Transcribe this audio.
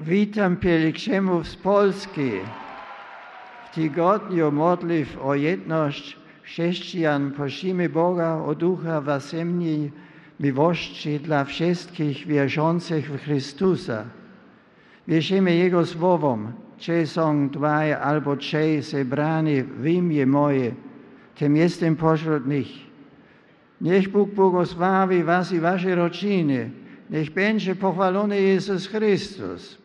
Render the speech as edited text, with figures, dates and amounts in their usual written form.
Witam pielgrzymów z Polski. W tygodniu modlitw o jedność chrześcijan prosimy Boga o ducha wzajemnej miłości dla wszystkich wierzących w Chrystusa. Wierzymy Jego słowom, gdzie są dwaj albo trzej zebrani w imię moje, tym jestem pośród nich. Niech Bóg błogosławi was i wasze rodziny. Niech będzie pochwalony Jezus Chrystus.